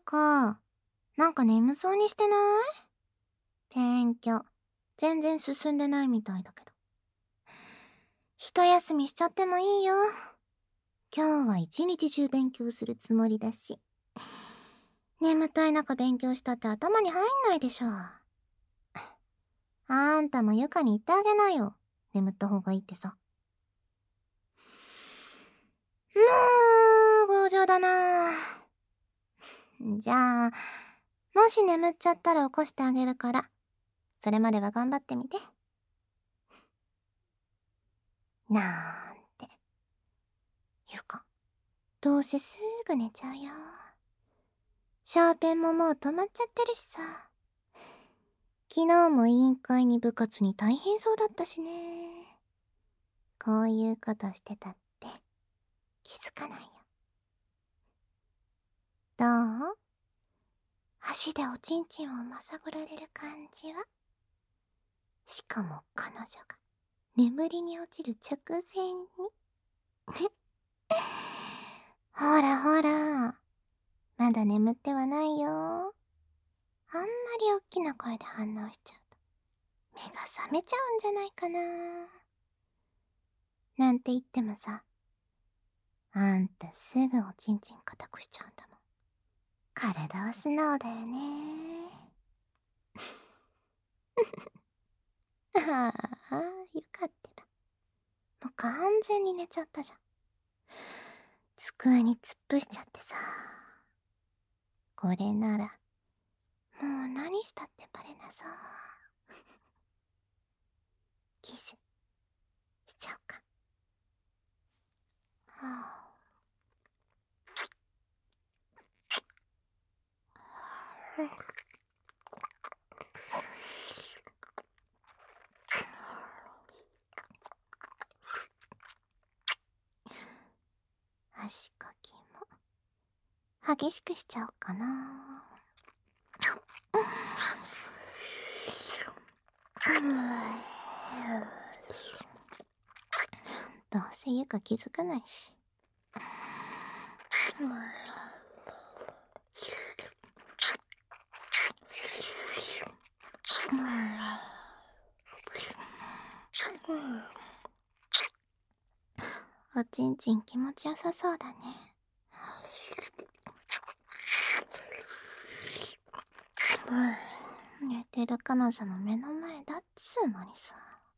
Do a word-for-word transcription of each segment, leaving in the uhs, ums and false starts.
か、なんか眠そうにしてない？勉強、全然進んでないみたいだけど。一休みしちゃってもいいよ。今日は一日中勉強するつもりだし。眠たい中勉強したって頭に入んないでしょ。あんたもゆかに言ってあげなよ。眠った方がいいってさ。もう、強情だな。じゃあ、もし眠っちゃったら起こしてあげるから、それまでは頑張ってみて。なんて。ゆか、どうせすぐ寝ちゃうよ。シャーペンももう止まっちゃってるしさ。昨日も委員会に部活に大変そうだったしね。こういうことしてたって気づかないよ。どう？足でおちんちんをまさぐられる感じは？しかも彼女が眠りに落ちる直前に。ほらほら、まだ眠ってはないよ。あんまり大きな声で反応しちゃうと目が覚めちゃうんじゃないかな。なんて言ってもさ、あんたすぐおちんちん固くしちゃうんだもん。体は素直だよね。ああ、よかってば。もう完全に寝ちゃったじゃん。机に突っ伏しちゃってさ。これなら、もう何したってバレなそう。キス、しちゃおうか。はあ。足かきも激しくしちゃおうかな。どうせゆか気づかないし。おちんちん気持ちよさそうだね。寝てる彼女の目の前だっつうのにさ。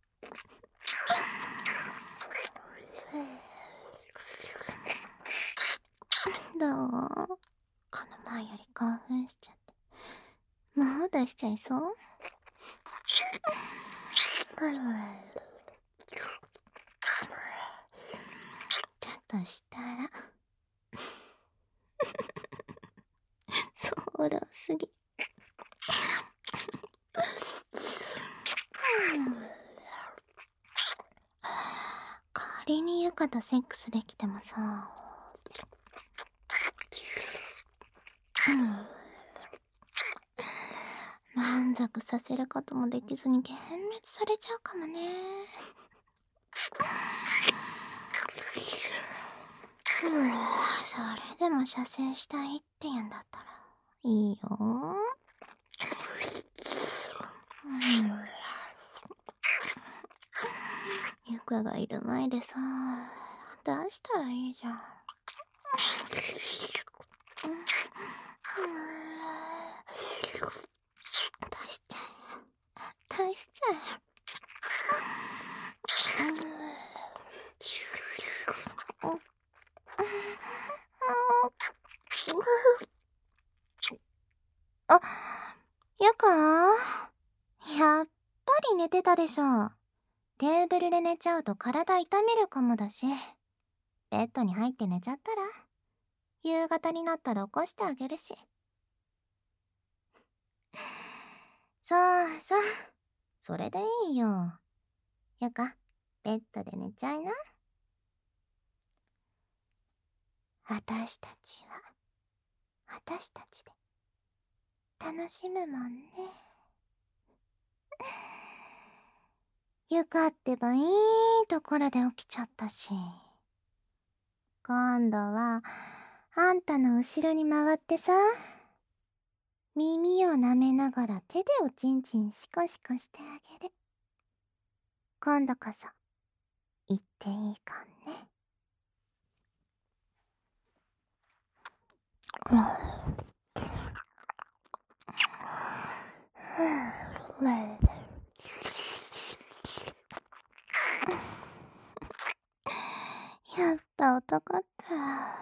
どう？この前より興奮しちゃって。もう出しちゃいそう？だとしたらそうらすぎ。仮にゆかとセックスできてもさ、満足させることもできずに幻滅されちゃうかもね。それでも射精したいって言うんだったらいいよ。ゆかがいる前でさ、出したらいいじゃん。出しちゃえ。出しちゃえ。あ、ゆか？やっぱり寝てたでしょ。テーブルで寝ちゃうと体痛めるかもだし、ベッドに入って寝ちゃったら、夕方になったら起こしてあげるし。そうそう、それでいいよ。ゆか、ベッドで寝ちゃいな。私たちは、私たちで、楽しむもんね。ゆかってばいいところで起きちゃったし。今度は、あんたの後ろに回ってさ、 耳を舐めながら手でおちんちんシコシコしてあげる。今度こそ言っていいかんね。やっぱ男って、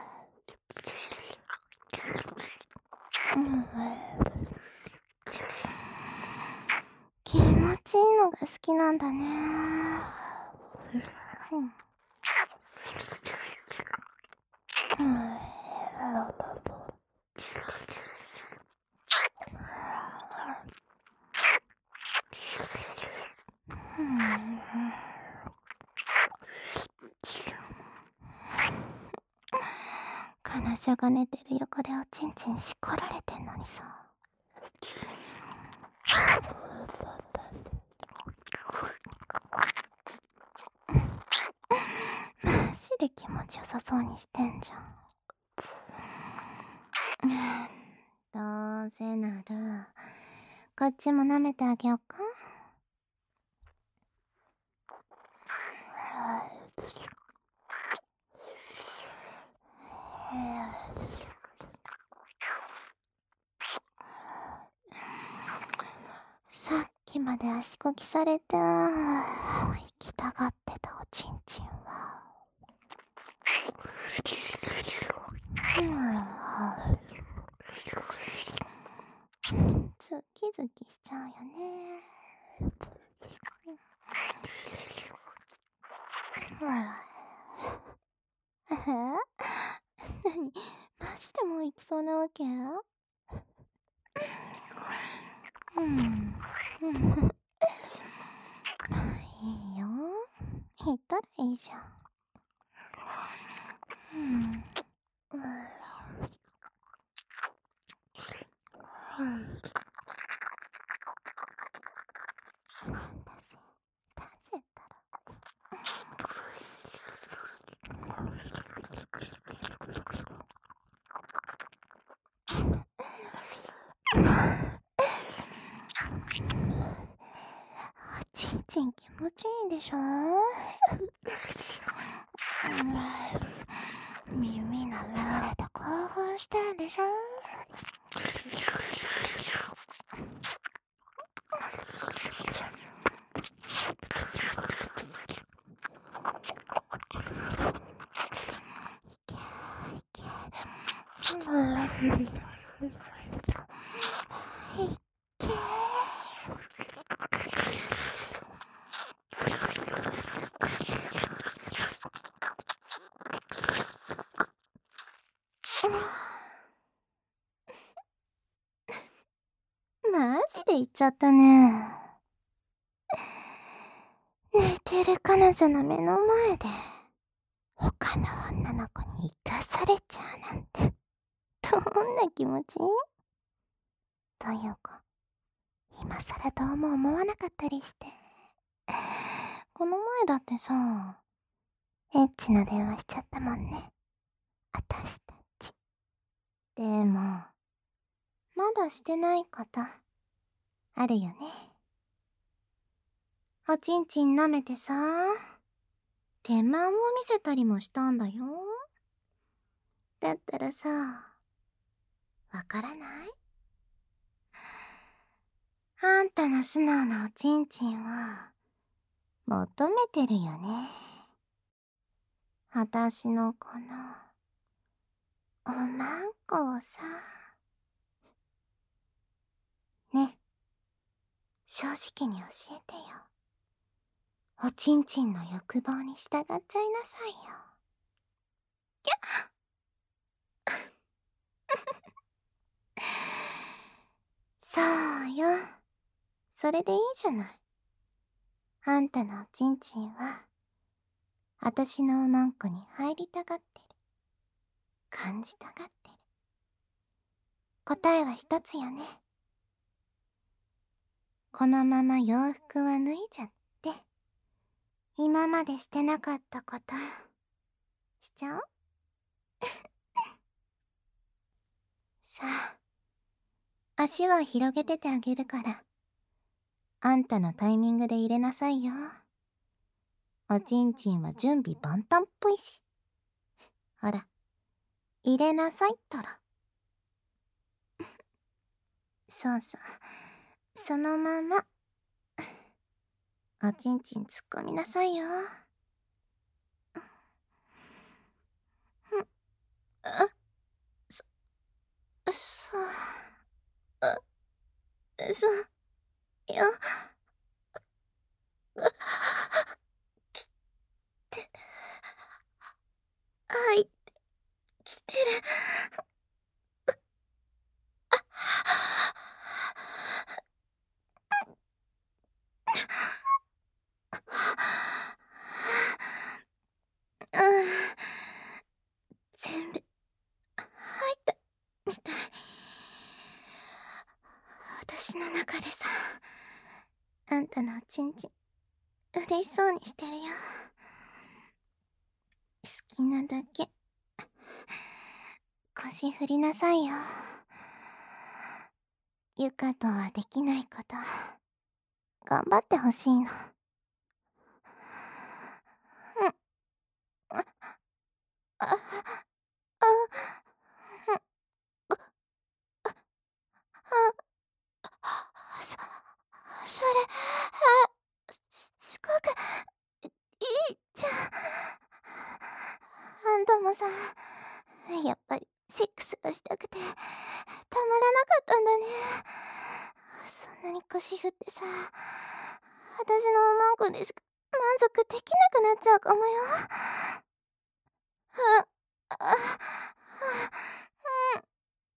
気持ちいいのが好きなんだね。彼女が寝てる横でおちんちんしこられてんのにさ。マジで気持ちよさそうにしてんじゃん。どうせならこっちも舐めてあげようか。さっきまで足こきされて行きたがってたおちんちんはズキズキしちゃうよね。えなに、マジでもう行きそうなわけ？うん。いいよ。行ったらいいじゃん。うん。出せ、出せたら。ちんちん気持ちいいでしょ。耳舐められて興奮してんでしょ。マジで言っちゃったね。寝てる彼女の目の前で他の女の子に生かされちゃうなんてどんな気持ち？というか今さらどうも思わなかったりして。この前だってさ、エッチな電話しちゃったもんね、あたしたち。でもまだしてないことあるよね。おちんちん舐めてさ、手間を見せたりもしたんだよ。だったらさ、わからない？あんたの素直なおちんちんは求めてるよね。あたしのこのおまんこをさ。ね、正直に教えてよ。おちんちんの欲望に従っちゃいなさいよ。きゃそうよ。それでいいじゃない。あんたのおちんちんは、あたしのおまんこに入りたがってる。感じたがってる。答えは一つよね。このまま洋服は脱いじゃって、今までしてなかったことしちゃおう。さあ、 足は広げててあげるから。あんたのタイミングで入れなさいよ。おちんちんは準備万端っぽいし。ほら、入れなさいったら。そうそう。そのまま。おちんちん突っ込みなさいよ。あ、そ、そう、あ、そう、よ、きて、入ってきてる。うん、全部入ったみたい。私の中でさ、あんたのおちんちん嬉しそうにしてるよ。好きなだけ腰振りなさいよ。ゆかとはできないこと頑張ってほしいの。うん、あ、あ、あ、うん、あ、そ、それ、あ、す、すごくいいじゃん。あんたもさ、やっぱりセックスがしたくてたまらなかったんだね。そんなに腰振ってさ、私のおまんこでしか満足できなくなっちゃうかもよ。あ、あ、あ、うん。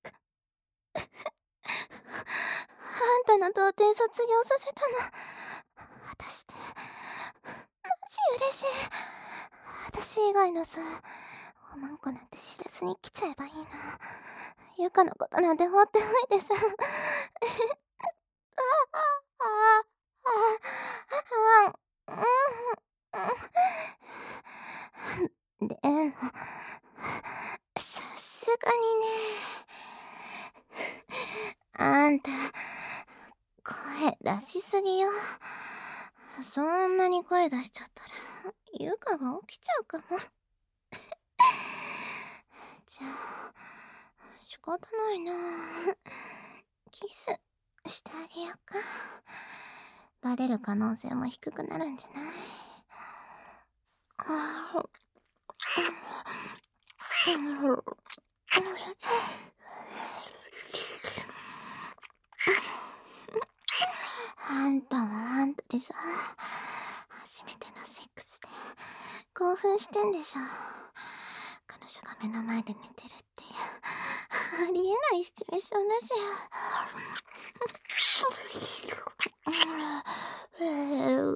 あんたの童貞卒業させたの私ってマジ嬉しい。私以外のさ、おまんこなんて知らずに来ちゃえばいいな。ゆかのことなんて放っておいてさ。ああ、ああ、あ、うん、でも、さすがにね。あんた、声出しすぎよ。そんなに声出しちゃったら、ゆかが起きちゃうかも。じゃあ、仕方ないな。キスしてあげようか。バレる可能性も低くなるんじゃない？ああんたはあんたでさ、初めてのセックスで興奮してんでしょ。彼女が目の前で寝てるっていうありえないシチュエーションだしよ。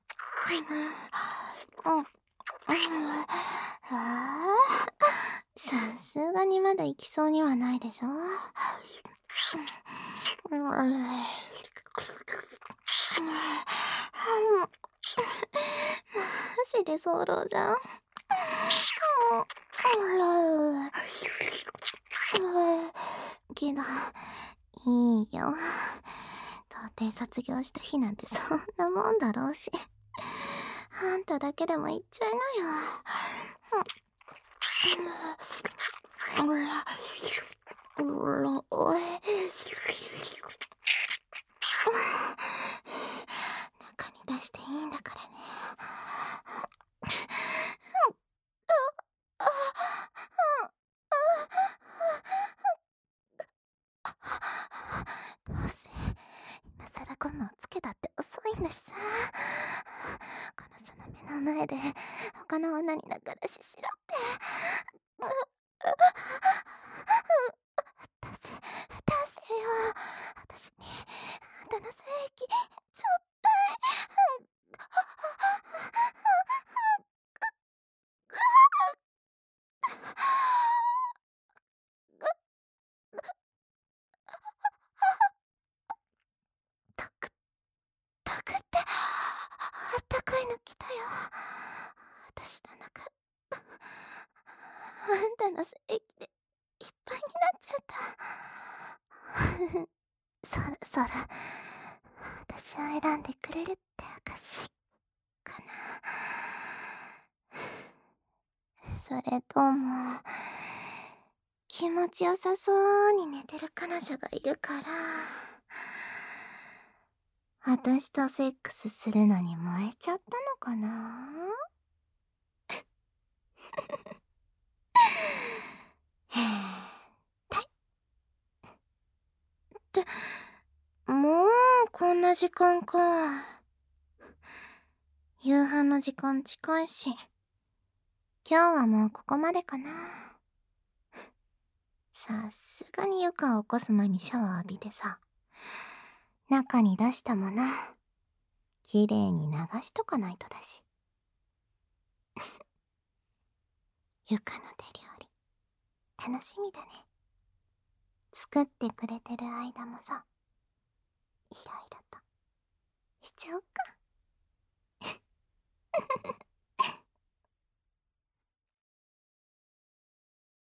さすがにまだ行きそうにはないでしょ。マジで早漏じゃん。けど、いいよ。童貞卒業した日なんてそんなもんだろうし。あんただけでも言っちゃいなよ。中に出していいんだからね。どうせ今さらゴムをつけたって遅いんだしさ。彼女の目の前で他の女に仲出ししろって。出せ、出せよ。私にあんたの精液ちょっと。たく、たくって、あったかいの来たよ。私の中、あんたの精液でいっぱいになっちゃった。 それ、私を選んでくれるって証かな。それとも、気持ちよさそうに寝てる彼女がいるから、私とセックスするのに燃えちゃったのかな。へーたい。って、もうこんな時間か。夕飯の時間近いし、今日はもうここまでかな。さすがにゆかを起こす前にシャワー浴びてさ、中に出したもの、きれいに流しとかないとだし。ゆかの手料理、楽しみだね。作ってくれてる間もさ、いろいろとしちゃおっか。